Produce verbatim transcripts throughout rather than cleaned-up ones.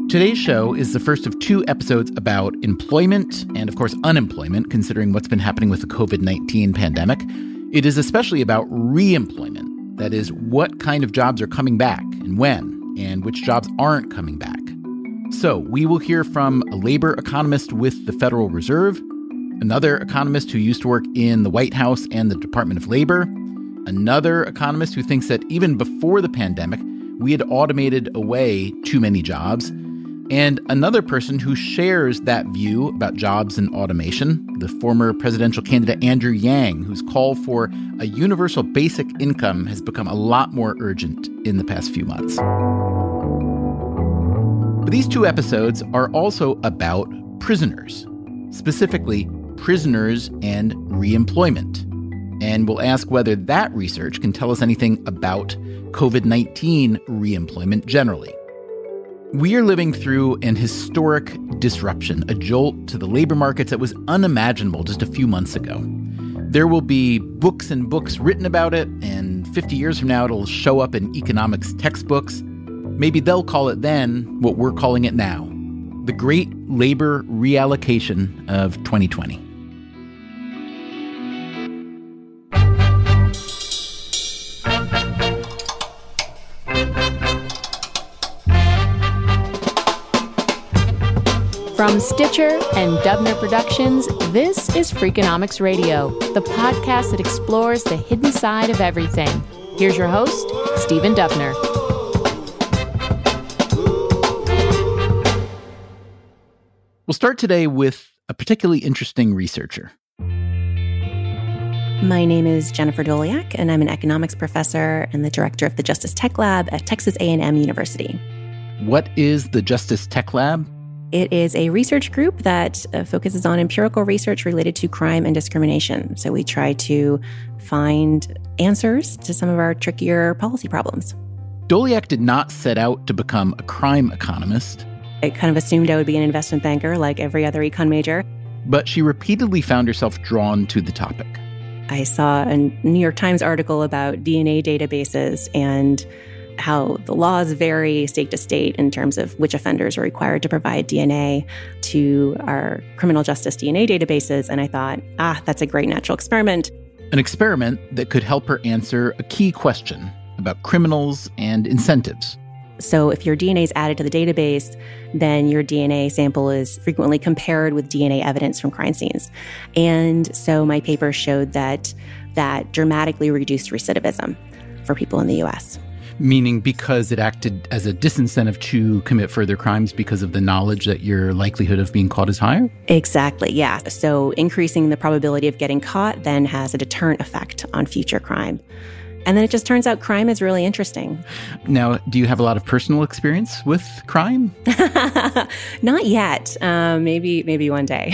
Today's show is the first of two episodes about employment and, of course, unemployment, considering what's been happening with the covid nineteen pandemic. It is especially about re-employment. That is, what kind of jobs are coming back and when, and which jobs aren't coming back. So we will hear from a labor economist with the Federal Reserve, another economist who used to work in the White House and the Department of Labor, another economist who thinks that even before the pandemic, we had automated away too many jobs, and another person who shares that view about jobs and automation, the former presidential candidate Andrew Yang, whose call for a universal basic income has become a lot more urgent in the past few months. But these two episodes are also about prisoners, specifically prisoners and reemployment. And we'll ask whether that research can tell us anything about covid nineteen reemployment generally. We are living through an historic disruption, a jolt to the labor markets that was unimaginable just a few months ago. There will be books and books written about it, and fifty years from now, it'll show up in economics textbooks. Maybe they'll call it then what we're calling it now, the Great Labor Reallocation of twenty twenty. From Stitcher and Dubner Productions, this is Freakonomics Radio, the podcast that explores the hidden side of everything. Here's your host, Stephen Dubner. We'll start today with a particularly interesting researcher. My name is Jennifer Doliak, and I'm an economics professor and the director of the Justice Tech Lab at Texas A and M University. What is the Justice Tech Lab? It is a research group that uh, focuses on empirical research related to crime and discrimination. So we try to find answers to some of our trickier policy problems. Doliak did not set out to become a crime economist. I kind of assumed I would be an investment banker like every other econ major. But she repeatedly found herself drawn to the topic. I saw a New York Times article about D N A databases and how the laws vary state to state in terms of which offenders are required to provide D N A to our criminal justice D N A databases. And I thought, ah, that's a great natural experiment. An experiment that could help her answer a key question about criminals and incentives. So if your D N A is added to the database, then your D N A sample is frequently compared with D N A evidence from crime scenes. And so my paper showed that that dramatically reduced recidivism for people in the U S. Meaning because it acted as a disincentive to commit further crimes because of the knowledge that your likelihood of being caught is higher? Exactly, yeah. So increasing the probability of getting caught then has a deterrent effect on future crime. And then it just turns out crime is really interesting. Now, do you have a lot of personal experience with crime? Not yet. Um, maybe, maybe one day.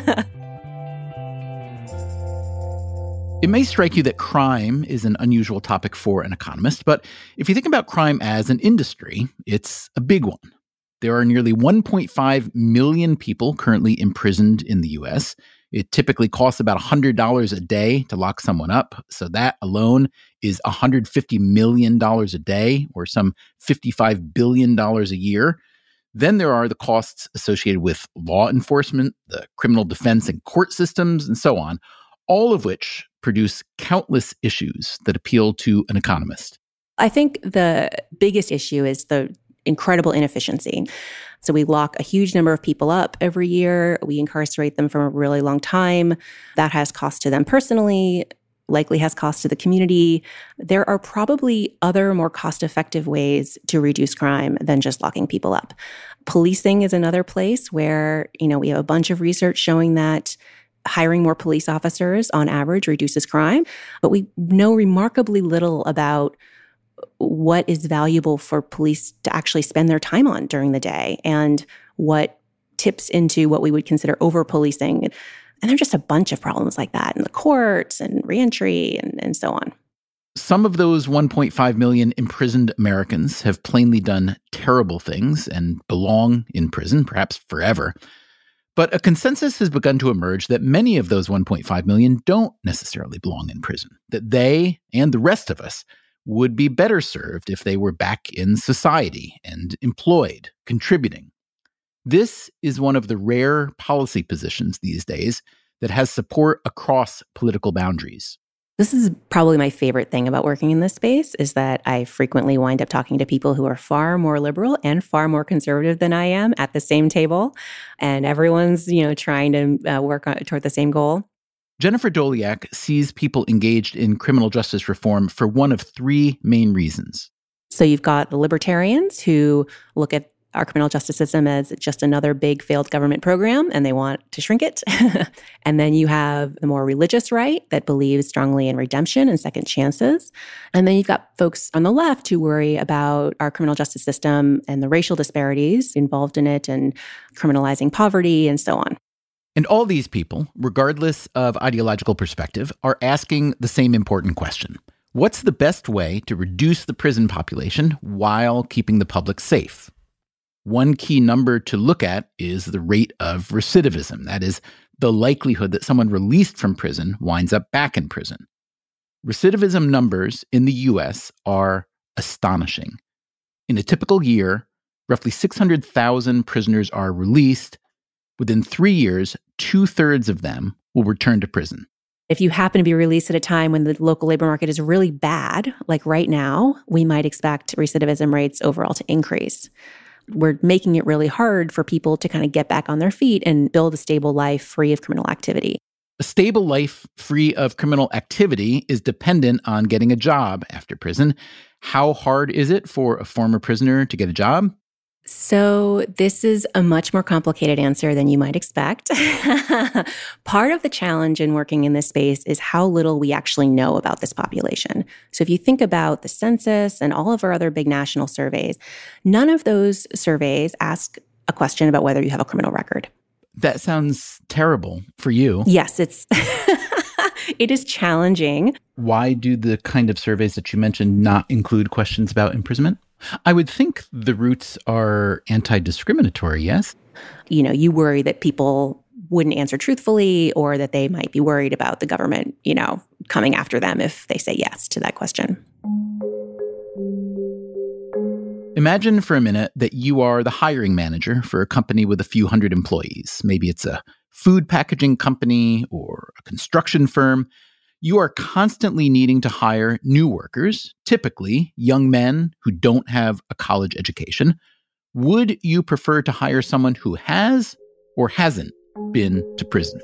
It may strike you that crime is an unusual topic for an economist, but if you think about crime as an industry, it's a big one. There are nearly one point five million people currently imprisoned in the U S. It typically costs about one hundred dollars a day to lock someone up, so that alone is one hundred fifty million dollars a day, or some fifty-five billion dollars a year. Then there are the costs associated with law enforcement, the criminal defense and court systems, and so on, all of which produce countless issues that appeal to an economist. I think the biggest issue is the incredible inefficiency. So we lock a huge number of people up every year. We incarcerate them for a really long time. That has cost to them personally, likely has cost to the community. There are probably other more cost-effective ways to reduce crime than just locking people up. Policing is another place where, you know, we have a bunch of research showing that hiring more police officers on average reduces crime, but we know remarkably little about what is valuable for police to actually spend their time on during the day and what tips into what we would consider over-policing. And there are just a bunch of problems like that in the courts and reentry and, and so on. Some of those one point five million imprisoned Americans have plainly done terrible things and belong in prison, perhaps forever. But a consensus has begun to emerge that many of those one point five million don't necessarily belong in prison, that they and the rest of us would be better served if they were back in society and employed, contributing. This is one of the rare policy positions these days that has support across political boundaries. This is probably my favorite thing about working in this space is that I frequently wind up talking to people who are far more liberal and far more conservative than I am at the same table. And everyone's, you know, trying to uh, work on, toward the same goal. Jennifer Doleac sees people engaged in criminal justice reform for one of three main reasons. So you've got the libertarians who look at our criminal justice system as just another big failed government program, and they want to shrink it. And then you have the more religious right that believes strongly in redemption and second chances. And then you've got folks on the left who worry about our criminal justice system and the racial disparities involved in it and criminalizing poverty and so on. And all these people, regardless of ideological perspective, are asking the same important question. What's the best way to reduce the prison population while keeping the public safe? One key number to look at is the rate of recidivism. That is, the likelihood that someone released from prison winds up back in prison. Recidivism numbers in the U S are astonishing. In a typical year, roughly six hundred thousand prisoners are released. Within three years, two-thirds of them will return to prison. If you happen to be released at a time when the local labor market is really bad, like right now, we might expect recidivism rates overall to increase. We're making it really hard for people to kind of get back on their feet and build a stable life free of criminal activity. A stable life free of criminal activity is dependent on getting a job after prison. How hard is it for a former prisoner to get a job? So this is a much more complicated answer than you might expect. Part of the challenge in working in this space is how little we actually know about this population. So if you think about the census and all of our other big national surveys, none of those surveys ask a question about whether you have a criminal record. That sounds terrible for you. Yes, it's it is challenging. Why do the kind of surveys that you mentioned not include questions about imprisonment? I would think the roots are anti-discriminatory, yes? You know, you worry that people wouldn't answer truthfully or that they might be worried about the government, you know, coming after them if they say yes to that question. Imagine for a minute that you are the hiring manager for a company with a few hundred employees. Maybe it's a food packaging company or a construction firm. You are constantly needing to hire new workers, typically young men who don't have a college education. Would you prefer to hire someone who has or hasn't been to prison?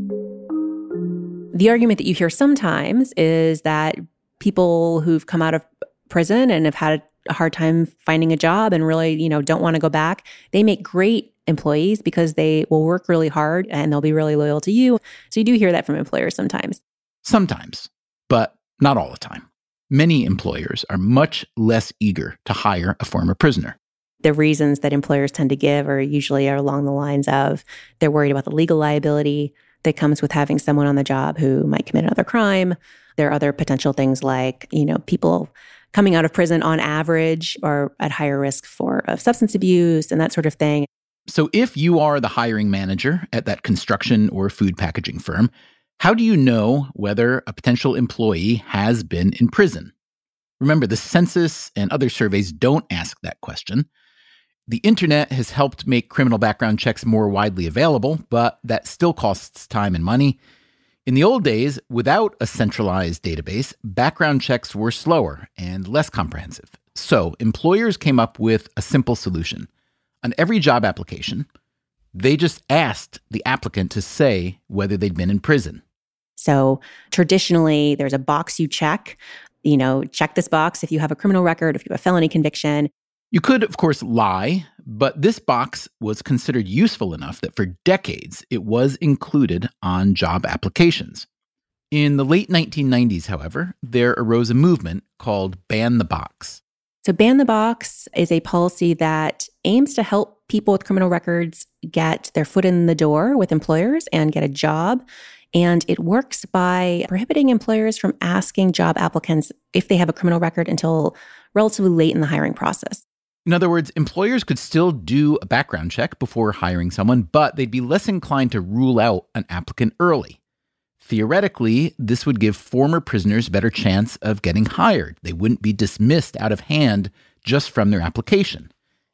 The argument that you hear sometimes is that people who've come out of prison and have had a hard time finding a job and really, you know, don't want to go back, they make great employees because they will work really hard and they'll be really loyal to you. So you do hear that from employers sometimes. Sometimes, but not all the time. Many employers are much less eager to hire a former prisoner. The reasons that employers tend to give are usually along the lines of they're worried about the legal liability that comes with having someone on the job who might commit another crime. There are other potential things like, you know, people coming out of prison on average are at higher risk for of substance abuse and that sort of thing. So if you are the hiring manager at that construction or food packaging firm, how do you know whether a potential employee has been in prison? Remember, the census and other surveys don't ask that question. The internet has helped make criminal background checks more widely available, but that still costs time and money. In the old days, without a centralized database, background checks were slower and less comprehensive. So employers came up with a simple solution. On every job application, they just asked the applicant to say whether they'd been in prison. So traditionally, there's a box you check. You know, check this box if you have a criminal record, if you have a felony conviction. You could, of course, lie, but this box was considered useful enough that for decades it was included on job applications. In the late nineteen nineties, however, there arose a movement called Ban the Box. So Ban the Box is a policy that aims to help people with criminal records get their foot in the door with employers and get a job. And it works by prohibiting employers from asking job applicants if they have a criminal record until relatively late in the hiring process. In other words, employers could still do a background check before hiring someone, but they'd be less inclined to rule out an applicant early. Theoretically, this would give former prisoners a better chance of getting hired. They wouldn't be dismissed out of hand just from their application.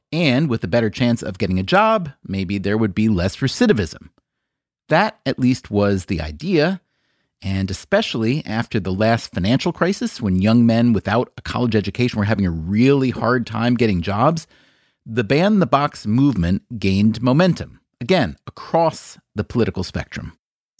And with a better chance of getting a job, maybe there would be less recidivism. That, at least, was the idea. And especially after the last financial crisis, when young men without a college education were having a really hard time getting jobs, the Ban the Box movement gained momentum, again, across the political spectrum.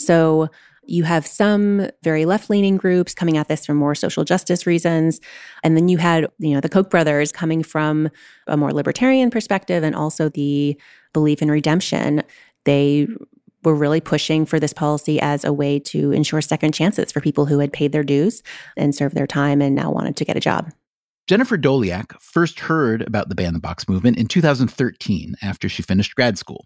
So you have some very left-leaning groups coming at this for more social justice reasons. And then you had, you know, the Koch brothers coming from a more libertarian perspective and also the belief in redemption. They were really pushing for this policy as a way to ensure second chances for people who had paid their dues and served their time and now wanted to get a job. Jennifer Doleac first heard about the Ban the Box movement in two thousand thirteen after she finished grad school.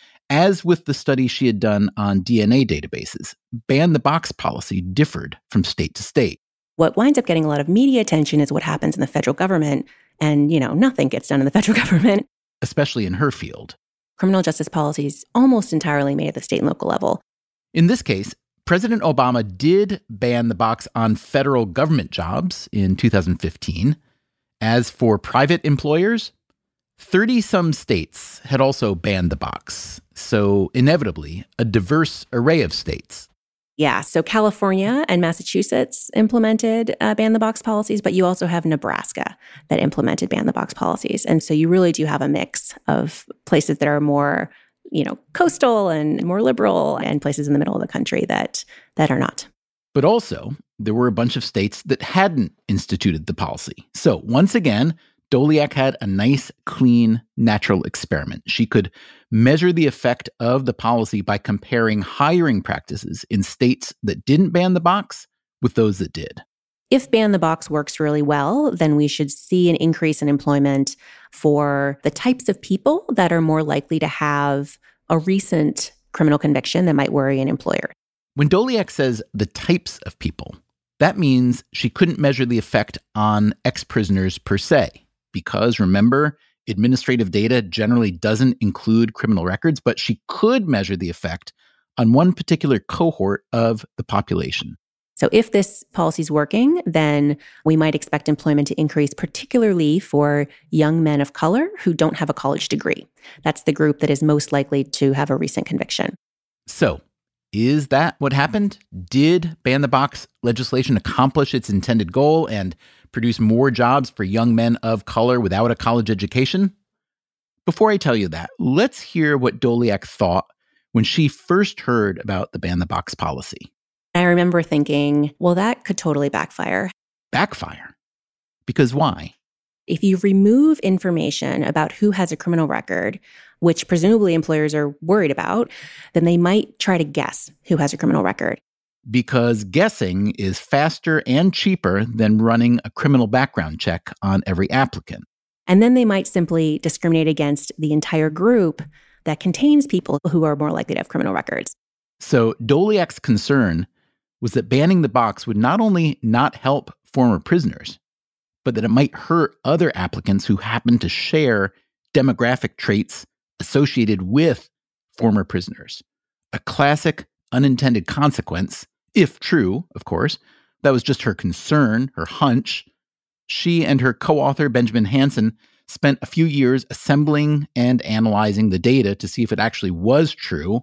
As with the study she had done on D N A databases, Ban the Box policy differed from state to state. What winds up getting a lot of media attention is what happens in the federal government. And, you know, nothing gets done in the federal government. Especially in her field. Criminal justice policies almost entirely made at the state and local level. In this case, President Obama did ban the box on federal government jobs in two thousand fifteen. As for private employers, thirty-some states had also banned the box. So inevitably, a diverse array of states. Yeah, so California and Massachusetts implemented uh, ban-the-box policies, but you also have Nebraska that implemented ban-the-box policies. And so you really do have a mix of places that are more, you know, coastal and more liberal and places in the middle of the country that that are not. But also, there were a bunch of states that hadn't instituted the policy. So once again, Doleac had a nice, clean, natural experiment. She could measure the effect of the policy by comparing hiring practices in states that didn't ban the box with those that did. If ban the box works really well, then we should see an increase in employment for the types of people that are more likely to have a recent criminal conviction that might worry an employer. When Doleac says the types of people, that means she couldn't measure the effect on ex-prisoners per se. Because, remember, administrative data generally doesn't include criminal records, but she could measure the effect on one particular cohort of the population. So if this policy is working, then we might expect employment to increase, particularly for young men of color who don't have a college degree. That's the group that is most likely to have a recent conviction. So, is that what happened? Did ban the box legislation accomplish its intended goal and produce more jobs for young men of color without a college education? Before I tell you that, let's hear what Doleac thought when she first heard about the ban the box policy. I remember thinking, well, that could totally backfire. Backfire? Because why? If you remove information about who has a criminal record, which presumably employers are worried about, then they might try to guess who has a criminal record. Because guessing is faster and cheaper than running a criminal background check on every applicant. And then they might simply discriminate against the entire group that contains people who are more likely to have criminal records. So Doleac's concern was that banning the box would not only not help former prisoners, but that it might hurt other applicants who happen to share demographic traits associated with former prisoners. A classic unintended consequence, if true, of course. That was just her concern, her hunch. She and her co-author, Benjamin Hansen, spent a few years assembling and analyzing the data to see if it actually was true.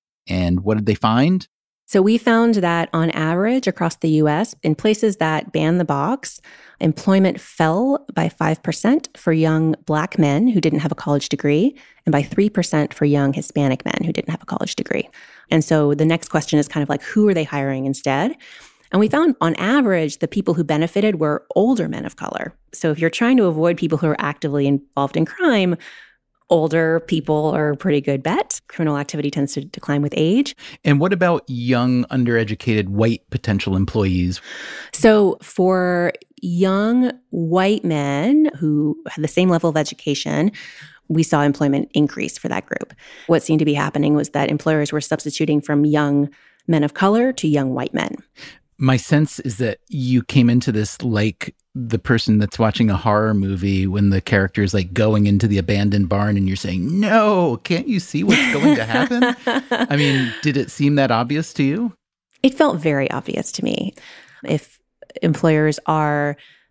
And what did they find? So we found that on average across the U S, in places that banned the box, employment fell by five percent for young Black men who didn't have a college degree and by three percent for young Hispanic men who didn't have a college degree. And so the next question is kind of like, who are they hiring instead? And we found on average, the people who benefited were older men of color. So if you're trying to avoid people who are actively involved in crime, older people are a pretty good bet. Criminal activity tends to decline with age. And what about young, undereducated, white potential employees? So for young white men who had the same level of education, we saw employment increase for that group. What seemed to be happening was that employers were substituting from young men of color to young white men. My sense is that you came into this like the person that's watching a horror movie when the character is like going into the abandoned barn and you're saying, no, can't you see what's going to happen? I mean, did it seem that obvious to you? It felt very obvious to me. If employers are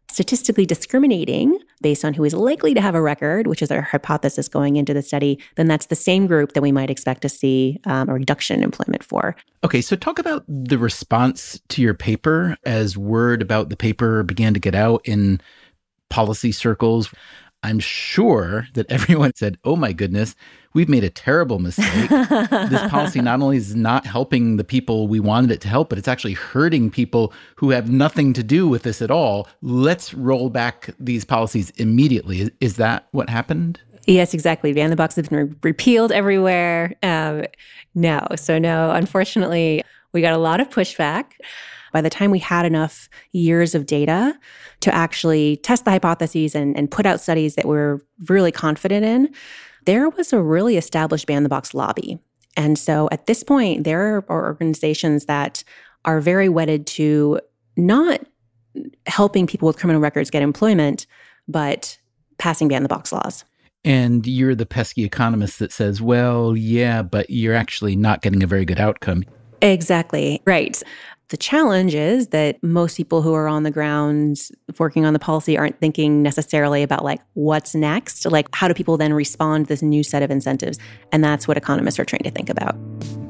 statistically discriminating based on who is likely to have a record, which is our hypothesis going into the study, then that's the same group that we might expect to see um, a reduction in employment for. Okay, so talk about the response to your paper as word about the paper began to get out in policy circles. I'm sure that everyone said, oh my goodness, we've made a terrible mistake. This policy not only is not helping the people we wanted it to help, but it's actually hurting people who have nothing to do with this at all. Let's roll back these policies immediately. Is, is that what happened? Yes, exactly. Ban the Box has been re- repealed everywhere. Um, no. So no, unfortunately, we got a lot of pushback. By the time we had enough years of data to actually test the hypotheses and, and put out studies that we're really confident in, there was a really established Ban the Box lobby. And so at this point, there are organizations that are very wedded to not helping people with criminal records get employment, but passing Ban the Box laws. And you're the pesky economist that says, well, yeah, but you're actually not getting a very good outcome. Exactly. Right. The challenge is that most people who are on the ground working on the policy aren't thinking necessarily about like what's next, like how do people then respond to this new set of incentives? And that's what economists are trying to think about.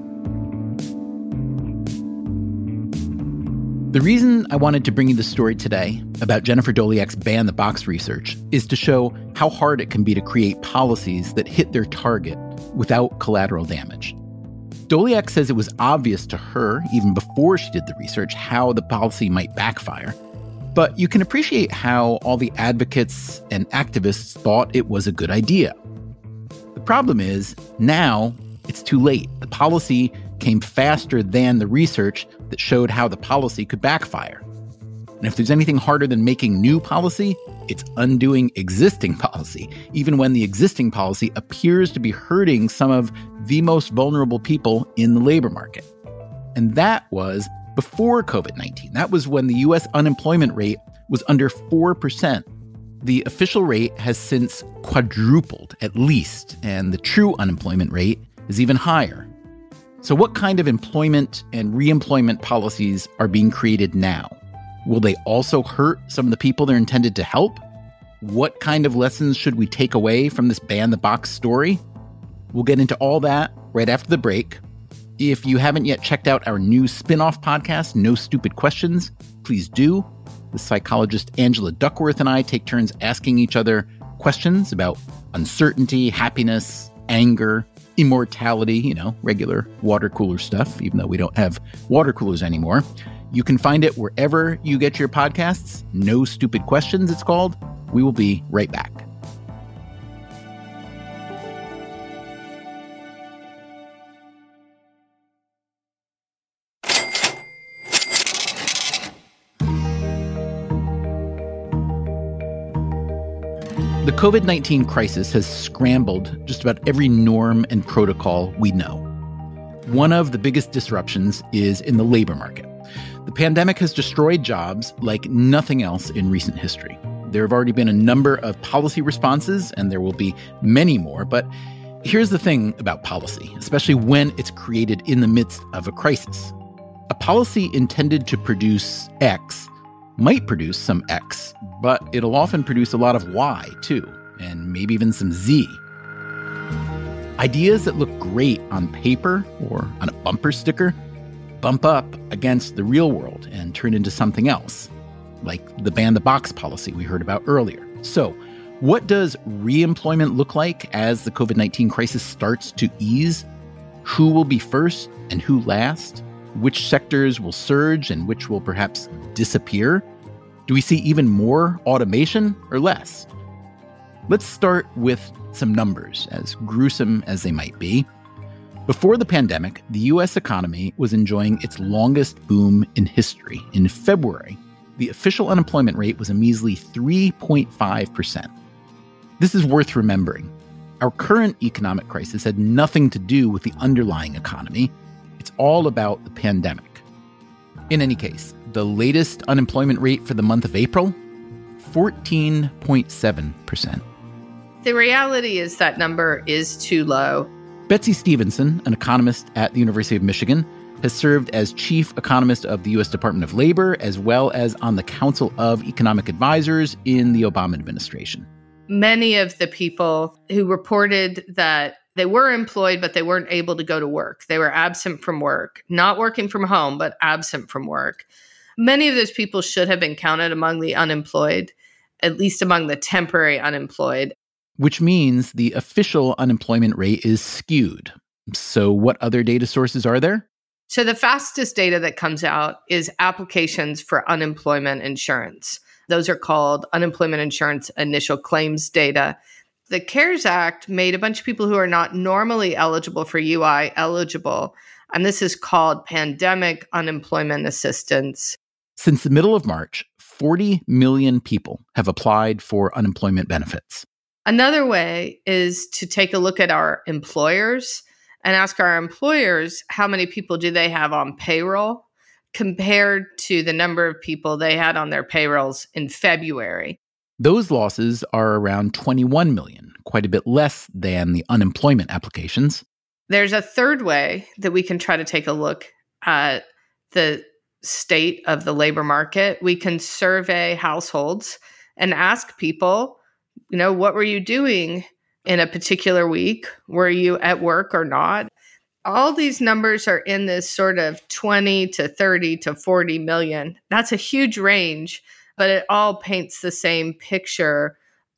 The reason I wanted to bring you the story today about Jennifer Doleac's Ban the Box research is to show how hard it can be to create policies that hit their target without collateral damage. Doleac says it was obvious to her, even before she did the research, how the policy might backfire. But you can appreciate how all the advocates and activists thought it was a good idea. The problem is, now it's too late. The policy came faster than the research that showed how the policy could backfire. And if there's anything harder than making new policy, it's undoing existing policy, even when the existing policy appears to be hurting some of the most vulnerable people in the labor market. And that was before covid nineteen. That was when the U S unemployment rate was under four percent. The official rate has since quadrupled, at least, and the true unemployment rate is even higher. So what kind of employment and reemployment policies are being created now? Will they also hurt some of the people they're intended to help? What kind of lessons should we take away from this Ban the Box story? We'll get into all that right after the break. If you haven't yet checked out our new spin-off podcast, No Stupid Questions, please do. The psychologist Angela Duckworth and I take turns asking each other questions about uncertainty, happiness, anger, immortality, you know, regular water cooler stuff, even though we don't have water coolers anymore. You can find it wherever you get your podcasts. No Stupid Questions, it's called. We will be right back. The covid nineteen crisis has scrambled just about every norm and protocol we know. One of the biggest disruptions is in the labor market. The pandemic has destroyed jobs like nothing else in recent history. There have already been a number of policy responses, and there will be many more. But here's the thing about policy, especially when it's created in the midst of a crisis. A policy intended to produce X might produce some X, but it'll often produce a lot of Y, too, and maybe even some Z. Ideas that look great on paper or on a bumper sticker bump up against the real world and turn into something else, like the Ban the Box policy we heard about earlier. So, what does reemployment look like as the covid nineteen crisis starts to ease? Who will be first and who last? Which sectors will surge and which will perhaps disappear? Do we see even more automation or less? Let's start with some numbers, as gruesome as they might be. Before the pandemic, the U S economy was enjoying its longest boom in history. In February, the official unemployment rate was a measly three point five percent. This is worth remembering. Our current economic crisis had nothing to do with the underlying economy. It's all about the pandemic. In any case, the latest unemployment rate for the month of April, fourteen point seven percent. The reality is that number is too low. Betsy Stevenson, an economist at the University of Michigan, has served as chief economist of the U S Department of Labor, as well as on the Council of Economic Advisors in the Obama administration. Many of the people who reported that they were employed, but they weren't able to go to work. They were absent from work, not working from home, but absent from work. Many of those people should have been counted among the unemployed, at least among the temporary unemployed. Which means the official unemployment rate is skewed. So what other data sources are there? So the fastest data that comes out is applications for unemployment insurance. Those are called unemployment insurance initial claims data. The CARES Act made a bunch of people who are not normally eligible for U I eligible, and this is called pandemic unemployment assistance. Since the middle of March, forty million people have applied for unemployment benefits. Another way is to take a look at our employers and ask our employers how many people do they have on payroll compared to the number of people they had on their payrolls in February. Those losses are around twenty-one million, quite a bit less than the unemployment applications. There's a third way that we can try to take a look at the state of the labor market. We can survey households and ask people, you know, what were you doing in a particular week? Were you at work or not? All these numbers are in this sort of twenty to thirty to forty million. That's a huge range, but it all paints the same picture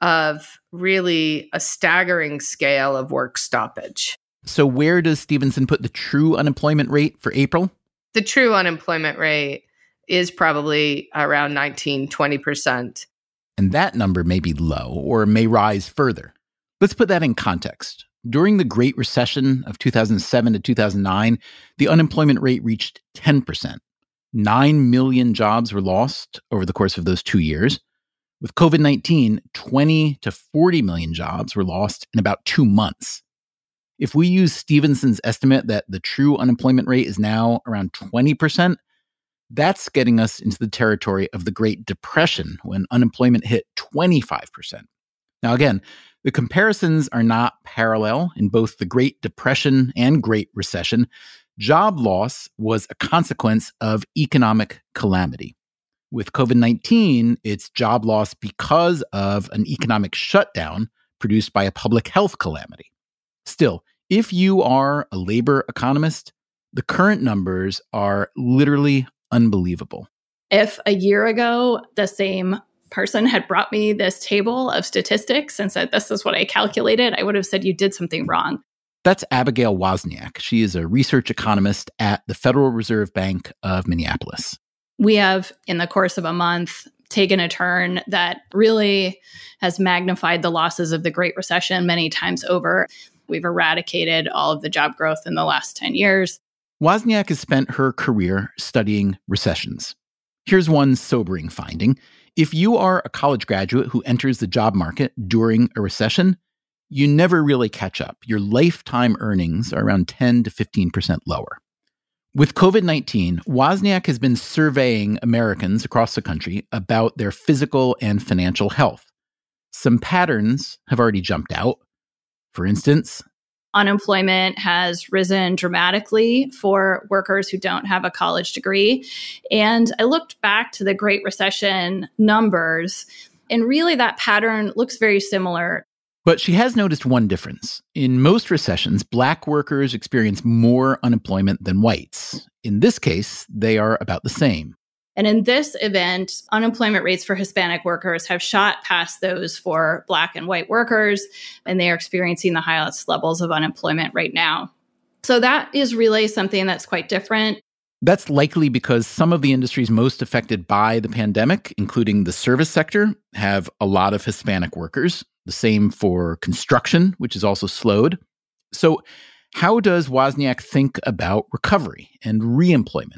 of really a staggering scale of work stoppage. So where does Stevenson put the true unemployment rate for April? The true unemployment rate is probably around nineteen, twenty percent. And that number may be low or may rise further. Let's put that in context. During the Great Recession of two thousand seven to two thousand nine, the unemployment rate reached ten percent. Nine million jobs were lost over the course of those two years. With COVID nineteen, twenty to forty million jobs were lost in about two months. If we use Stevenson's estimate that the true unemployment rate is now around twenty percent, that's getting us into the territory of the Great Depression, when unemployment hit twenty-five percent. Now, again, the comparisons are not parallel. In both the Great Depression and Great Recession, job loss was a consequence of economic calamity. With COVID nineteen, it's job loss because of an economic shutdown produced by a public health calamity. Still, if you are a labor economist, the current numbers are literally unbelievable. If a year ago, the same person had brought me this table of statistics and said, this is what I calculated, I would have said you did something wrong. That's Abigail Wozniak. She is a research economist at the Federal Reserve Bank of Minneapolis. We have, in the course of a month, taken a turn that really has magnified the losses of the Great Recession many times over. We've eradicated all of the job growth in the last ten years. Wozniak has spent her career studying recessions. Here's one sobering finding. If you are a college graduate who enters the job market during a recession, you never really catch up. Your lifetime earnings are around ten to fifteen percent lower. With COVID nineteen, Wozniak has been surveying Americans across the country about their physical and financial health. Some patterns have already jumped out. For instance, unemployment has risen dramatically for workers who don't have a college degree. And I looked back to the Great Recession numbers, and really that pattern looks very similar. But she has noticed one difference. In most recessions, Black workers experience more unemployment than whites. In this case, they are about the same. And in this event, unemployment rates for Hispanic workers have shot past those for Black and white workers, and they are experiencing the highest levels of unemployment right now. So that is really something that's quite different. That's likely because some of the industries most affected by the pandemic, including the service sector, have a lot of Hispanic workers. The same for construction, which is also slowed. So how does Wozniak think about recovery and reemployment?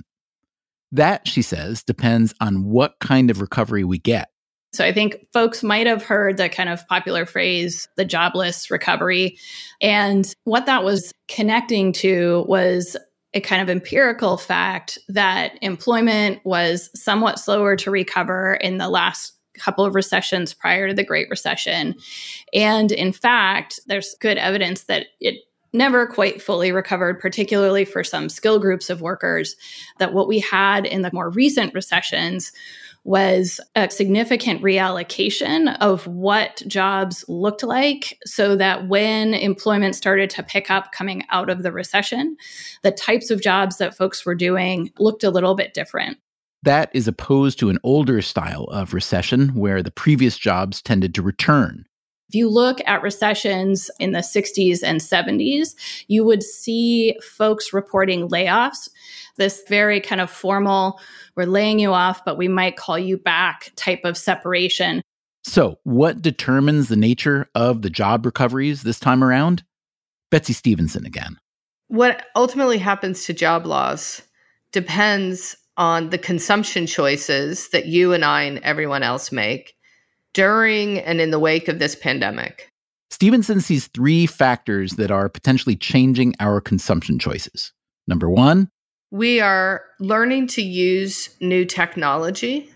That, she says, depends on what kind of recovery we get. So I think folks might have heard the kind of popular phrase, the jobless recovery. And what that was connecting to was a kind of empirical fact that employment was somewhat slower to recover in the last couple of recessions prior to the Great Recession. And in fact, there's good evidence that it never quite fully recovered, particularly for some skill groups of workers, that what we had in the more recent recessions was a significant reallocation of what jobs looked like so that when employment started to pick up coming out of the recession, the types of jobs that folks were doing looked a little bit different. That is opposed to an older style of recession where the previous jobs tended to return. If you look at recessions in the sixties and seventies, you would see folks reporting layoffs, this very kind of formal, we're laying you off, but we might call you back type of separation. So what determines the nature of the job recoveries this time around? Betsy Stevenson again. What ultimately happens to job loss depends on the consumption choices that you and I and everyone else make during and in the wake of this pandemic. Stevenson sees three factors that are potentially changing our consumption choices. Number one, we are learning to use new technology,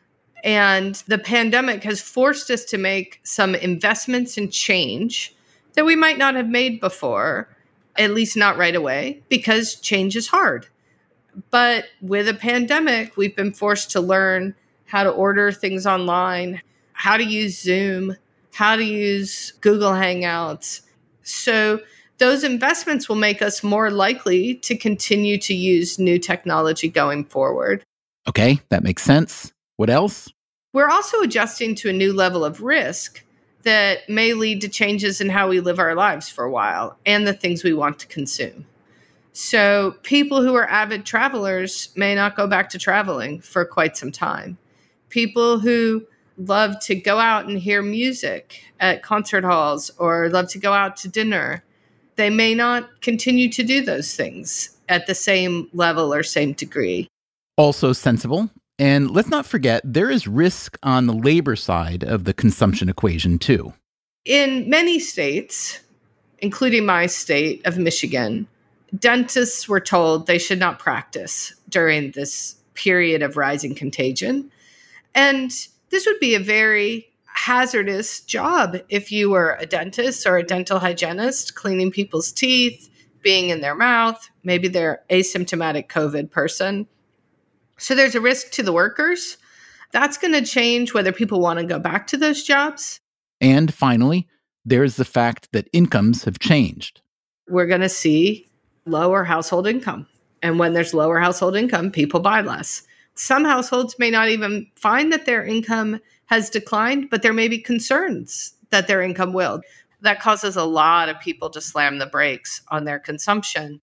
and the pandemic has forced us to make some investments in change that we might not have made before, at least not right away, because change is hard. But with a pandemic, we've been forced to learn how to order things online, how to use Zoom, how to use Google Hangouts. So those investments will make us more likely to continue to use new technology going forward. Okay, that makes sense. What else? We're also adjusting to a new level of risk that may lead to changes in how we live our lives for a while and the things we want to consume. So people who are avid travelers may not go back to traveling for quite some time. People who love to go out and hear music at concert halls or love to go out to dinner, they may not continue to do those things at the same level or same degree. Also sensible. And let's not forget, there is risk on the labor side of the consumption equation, too. In many states, including my state of Michigan, dentists were told they should not practice during this period of rising contagion. And this would be a very hazardous job if you were a dentist or a dental hygienist, cleaning people's teeth, being in their mouth. Maybe they're asymptomatic COVID person. So there's a risk to the workers. That's going to change whether people want to go back to those jobs. And finally, there's the fact that incomes have changed. We're going to see lower household income. And when there's lower household income, people buy less. Some households may not even find that their income has declined, but there may be concerns that their income will. That causes a lot of people to slam the brakes on their consumption.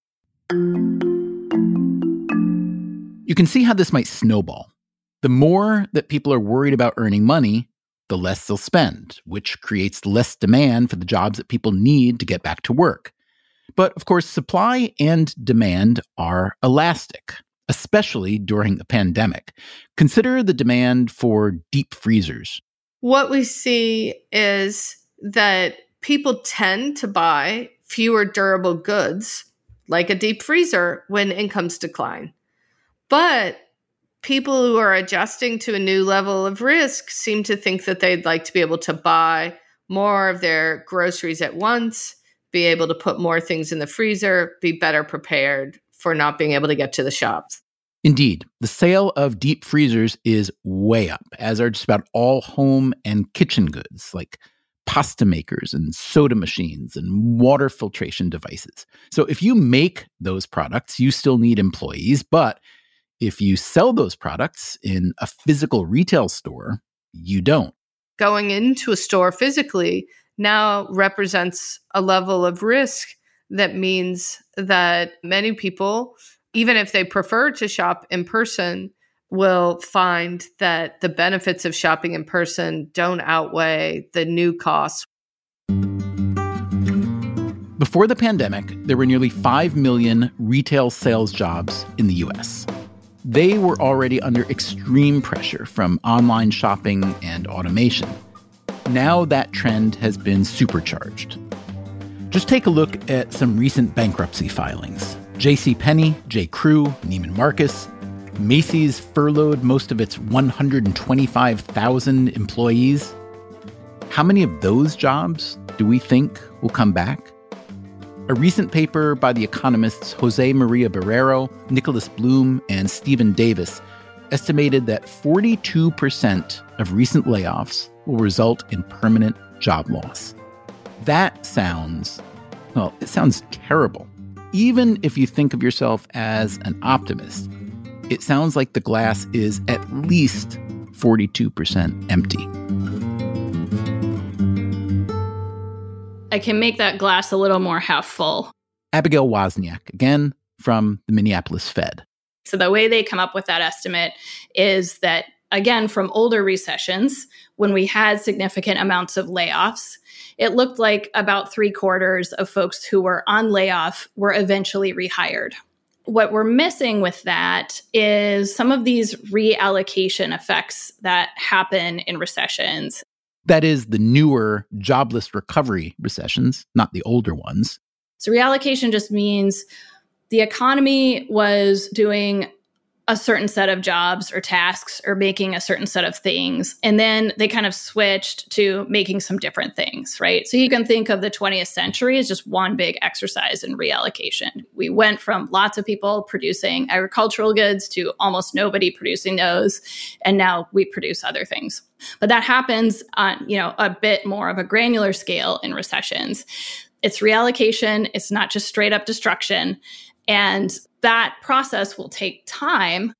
You can see how this might snowball. The more that people are worried about earning money, the less they'll spend, which creates less demand for the jobs that people need to get back to work. But of course, supply and demand are elastic, especially during a pandemic. Consider the demand for deep freezers. What we see is that people tend to buy fewer durable goods, like a deep freezer, when incomes decline. But people who are adjusting to a new level of risk seem to think that they'd like to be able to buy more of their groceries at once, be able to put more things in the freezer, be better prepared for not being able to get to the shops. Indeed, the sale of deep freezers is way up, as are just about all home and kitchen goods, like pasta makers and soda machines and water filtration devices. So if you make those products, you still need employees, but if you sell those products in a physical retail store, you don't. Going into a store physically now represents a level of risk that means that many people, even if they prefer to shop in person, will find that the benefits of shopping in person don't outweigh the new costs. Before the pandemic, there were nearly five million retail sales jobs in the U S. They were already under extreme pressure from online shopping and automation. Now that trend has been supercharged. Just take a look at some recent bankruptcy filings. JCPenney, J.Crew, Neiman Marcus. Macy's furloughed most of its one hundred twenty-five thousand employees. How many of those jobs do we think will come back? A recent paper by the economists Jose Maria Barrero, Nicholas Bloom, and Stephen Davis estimated that forty-two percent of recent layoffs will result in permanent job loss. That sounds, well, it sounds terrible. Even if you think of yourself as an optimist, it sounds like the glass is at least forty-two percent empty. I can make that glass a little more half full. Abigail Wozniak, again, from the Minneapolis Fed. So the way they come up with that estimate is that, again, from older recessions, when we had significant amounts of layoffs, it looked like about three quarters of folks who were on layoff were eventually rehired. What we're missing with that is some of these reallocation effects that happen in recessions. That is the newer jobless recovery recessions, not the older ones. So reallocation just means the economy was doing a certain set of jobs or tasks or making a certain set of things. And then they kind of switched to making some different things, right? So you can think of the twentieth century as just one big exercise in reallocation. We went from lots of people producing agricultural goods to almost nobody producing those. And now we produce other things. But that happens on, you know, a bit more of a granular scale in recessions. It's reallocation. It's not just straight up destruction. And that process will take time.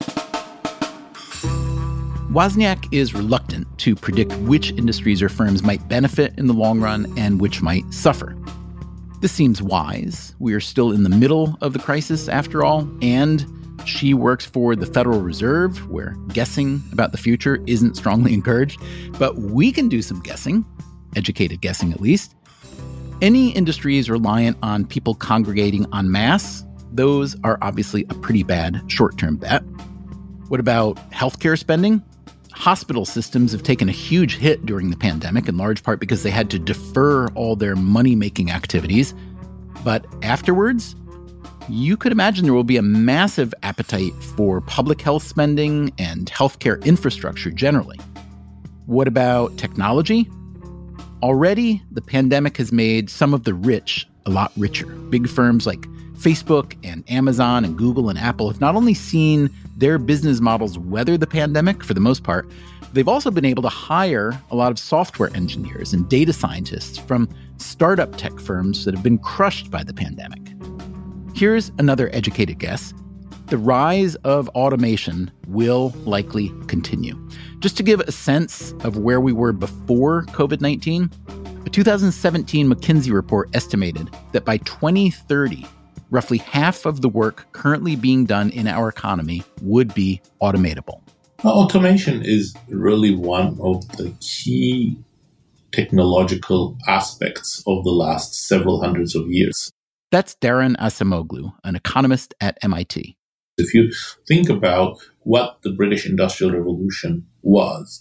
Wozniak is reluctant to predict which industries or firms might benefit in the long run and which might suffer. This seems wise. We are still in the middle of the crisis, after all, and she works for the Federal Reserve, where guessing about the future isn't strongly encouraged. But we can do some guessing, educated guessing at least. Any industries reliant on people congregating en masse, those are obviously a pretty bad short-term bet. What about healthcare spending? Hospital systems have taken a huge hit during the pandemic, in large part because they had to defer all their money-making activities. But afterwards, you could imagine there will be a massive appetite for public health spending and healthcare infrastructure generally. What about technology? Already, the pandemic has made some of the rich a lot richer. Big firms like Facebook and Amazon and Google and Apple have not only seen their business models weather the pandemic for the most part, they've also been able to hire a lot of software engineers and data scientists from startup tech firms that have been crushed by the pandemic. Here's another educated guess. The rise of automation will likely continue. Just to give a sense of where we were before covid nineteen, a two thousand seventeen McKinsey report estimated that by twenty thirty, roughly half of the work currently being done in our economy would be automatable. Well, automation is really one of the key technological aspects of the last several hundreds of years. That's Daron Acemoglu, an economist at M I T. If you think about what the British Industrial Revolution was,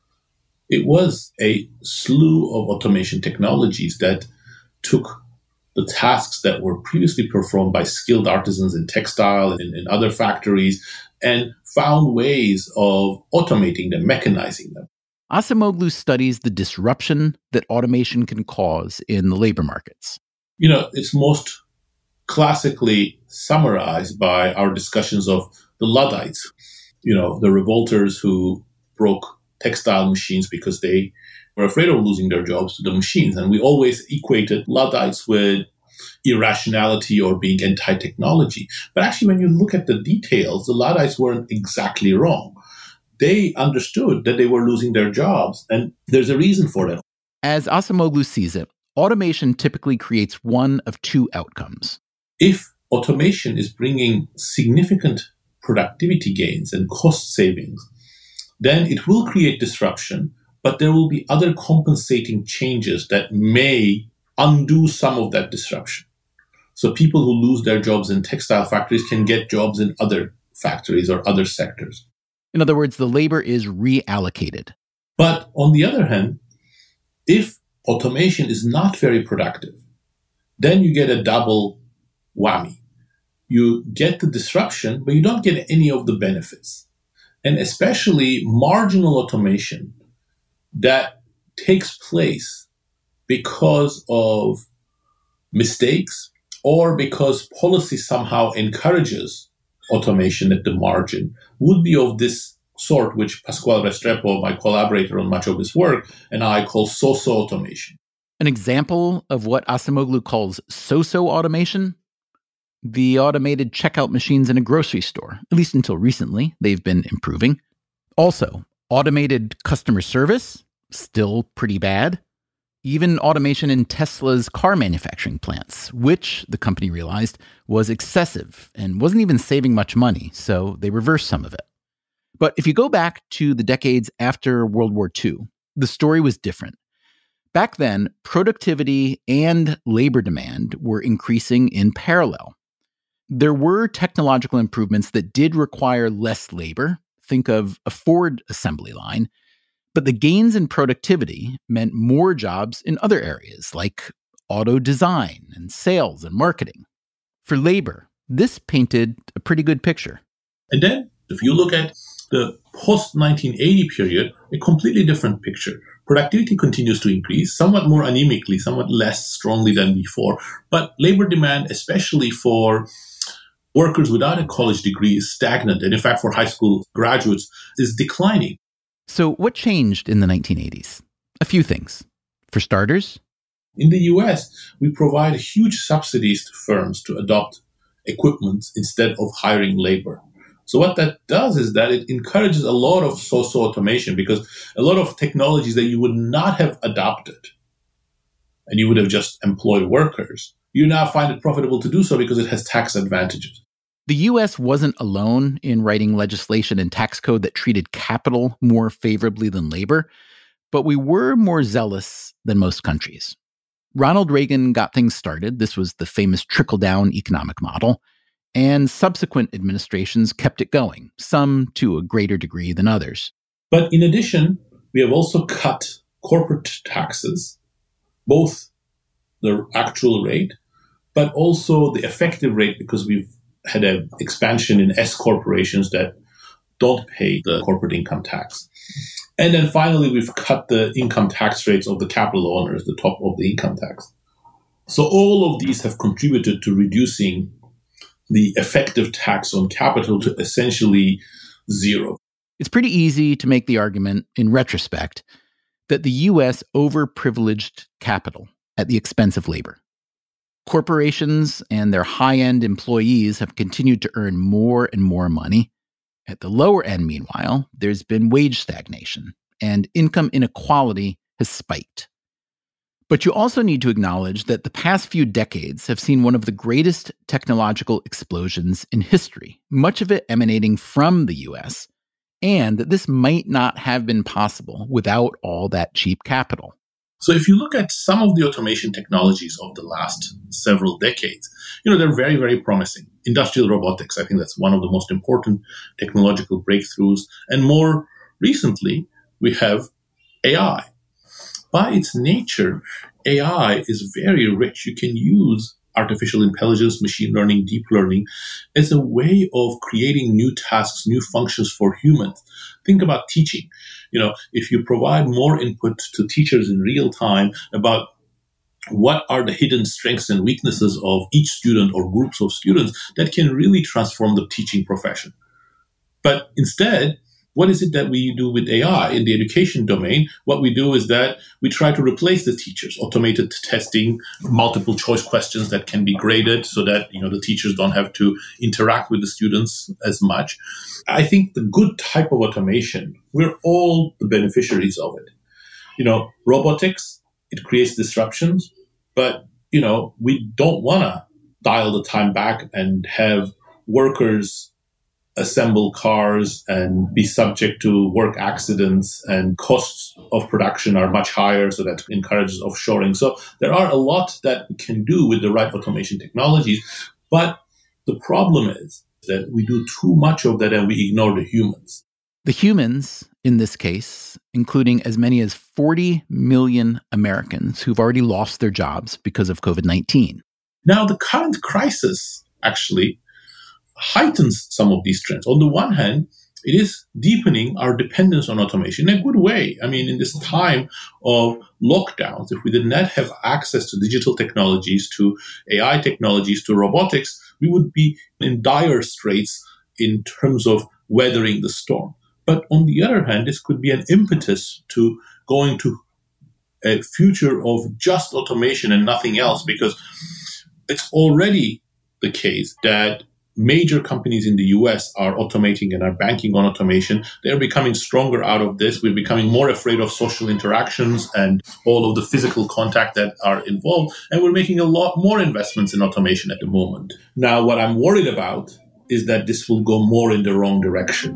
it was a slew of automation technologies that took the tasks that were previously performed by skilled artisans in textile and in other factories and found ways of automating them, mechanizing them. Acemoglu studies the disruption that automation can cause in the labor markets. You know, it's most classically summarized by our discussions of the Luddites, you know, the revolters who broke textile machines because they were afraid of losing their jobs to the machines. And we always equated Luddites with irrationality or being anti-technology. But actually, when you look at the details, the Luddites weren't exactly wrong. They understood that they were losing their jobs, and there's a reason for that. As Acemoglu sees it, automation typically creates one of two outcomes. If automation is bringing significant productivity gains and cost savings, then it will create disruption, but there will be other compensating changes that may undo some of that disruption. So people who lose their jobs in textile factories can get jobs in other factories or other sectors. In other words, the labor is reallocated. But on the other hand, if automation is not very productive, then you get a double whammy. You get the disruption, but you don't get any of the benefits. And especially marginal automation that takes place because of mistakes or because policy somehow encourages automation at the margin, would be of this sort, which Pasquale Restrepo, my collaborator on much of this work, and I call soso-automation. An example of what Acemoglu calls soso-automation? The automated checkout machines in a grocery store. At least until recently, they've been improving. Also, automated customer service, still pretty bad. Even automation in Tesla's car manufacturing plants, which, the company realized, was excessive and wasn't even saving much money, so they reversed some of it. But if you go back to the decades after World War Two, the story was different. Back then, productivity and labor demand were increasing in parallel. There were technological improvements that did require less labor. Think of a Ford assembly line. But the gains in productivity meant more jobs in other areas like auto design and sales and marketing. For labor, this painted a pretty good picture. And then, if you look at the post nineteen eighty period, a completely different picture. Productivity continues to increase, somewhat more anemically, somewhat less strongly than before, but labor demand, especially for workers without a college degree, is stagnant, and in fact, for high school graduates, is declining. So what changed in the nineteen eighties? A few things. For starters, in the U S, we provide huge subsidies to firms to adopt equipment instead of hiring labor. So what that does is that it encourages a lot of soso-automation, because a lot of technologies that you would not have adopted and you would have just employed workers, you now find it profitable to do so because it has tax advantages. The U S wasn't alone in writing legislation and tax code that treated capital more favorably than labor, but we were more zealous than most countries. Ronald Reagan got things started. This was the famous trickle-down economic model, and subsequent administrations kept it going, some to a greater degree than others. But in addition, we have also cut corporate taxes, both the actual rate, but also the effective rate, because we've had an expansion in S corporations that don't pay the corporate income tax. And then finally, we've cut the income tax rates of the capital owners, the top of the income tax. So all of these have contributed to reducing the effective tax on capital to essentially zero. It's pretty easy to make the argument, in retrospect, that the U S overprivileged capital at the expense of labor. Corporations and their high-end employees have continued to earn more and more money. At the lower end, meanwhile, there's been wage stagnation, and income inequality has spiked. But you also need to acknowledge that the past few decades have seen one of the greatest technological explosions in history, much of it emanating from the U S, and that this might not have been possible without all that cheap capital. So if you look at some of the automation technologies of the last several decades, you know, they're very, very promising. Industrial robotics, I think that's one of the most important technological breakthroughs. And more recently, we have A I. By its nature, A I is very rich. You can use artificial intelligence, machine learning, deep learning as a way of creating new tasks, new functions for humans. Think about teaching. You know, if you provide more input to teachers in real time about what are the hidden strengths and weaknesses of each student or groups of students, that can really transform the teaching profession. But instead, what is it that we do with A I in the education domain? What we do is that we try to replace the teachers, automated testing, multiple choice questions that can be graded so that, you know, the teachers don't have to interact with the students as much. I think the good type of automation, we're all the beneficiaries of it. You know, robotics, it creates disruptions, but, you know, we don't want to dial the time back and have workers assemble cars and be subject to work accidents, and costs of production are much higher, so that encourages offshoring. So there are a lot that we can do with the right automation technologies, but the problem is that we do too much of that and we ignore the humans. The humans, in this case, including as many as forty million Americans who've already lost their jobs because of covid nineteen. Now, the current crisis actually heightens some of these trends. On the one hand, it is deepening our dependence on automation in a good way. I mean, in this time of lockdowns, if we did not have access to digital technologies, to A I technologies, to robotics, we would be in dire straits in terms of weathering the storm. But on the other hand, this could be an impetus to going to a future of just automation and nothing else, because it's already the case that major companies in the U S are automating and are banking on automation. They're becoming stronger out of this. We're becoming more afraid of social interactions and all of the physical contact that are involved. And we're making a lot more investments in automation at the moment. Now, what I'm worried about is that this will go more in the wrong direction.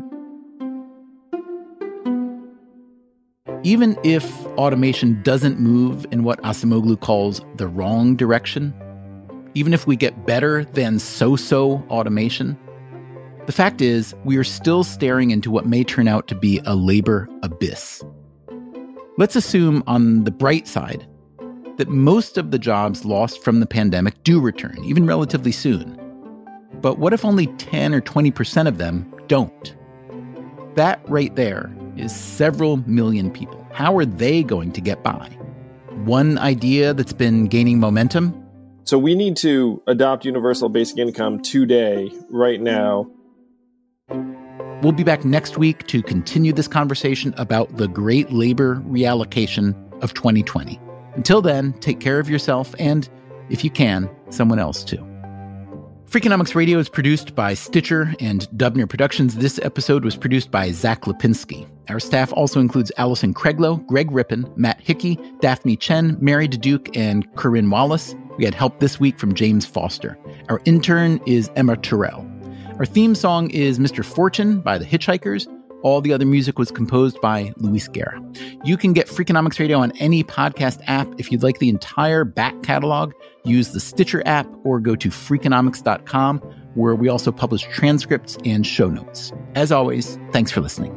Even if automation doesn't move in what Acemoglu calls the wrong direction, even if we get better than so-so automation, the fact is we are still staring into what may turn out to be a labor abyss. Let's assume on the bright side that most of the jobs lost from the pandemic do return, even relatively soon. But what if only ten or twenty percent of them don't? That right there is several million people. How are they going to get by? One idea that's been gaining momentum? So we need to adopt universal basic income today, right now. We'll be back next week to continue this conversation about the great labor reallocation of twenty twenty. Until then, take care of yourself and, if you can, someone else too. Freakonomics Radio is produced by Stitcher and Dubner Productions. This episode was produced by Zach Lipinski. Our staff also includes Allison Craiglow, Greg Rippin, Matt Hickey, Daphne Chen, Mary Duduque, and Corinne Wallace. We had help this week from James Foster. Our intern is Emma Terrell. Our theme song is Mister Fortune by The Hitchhikers. All the other music was composed by Luis Guerra. You can get Freakonomics Radio on any podcast app. If you'd like the entire back catalog, use the Stitcher app or go to freakonomics dot com, where we also publish transcripts and show notes. As always, thanks for listening.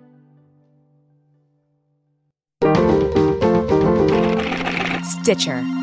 Stitcher.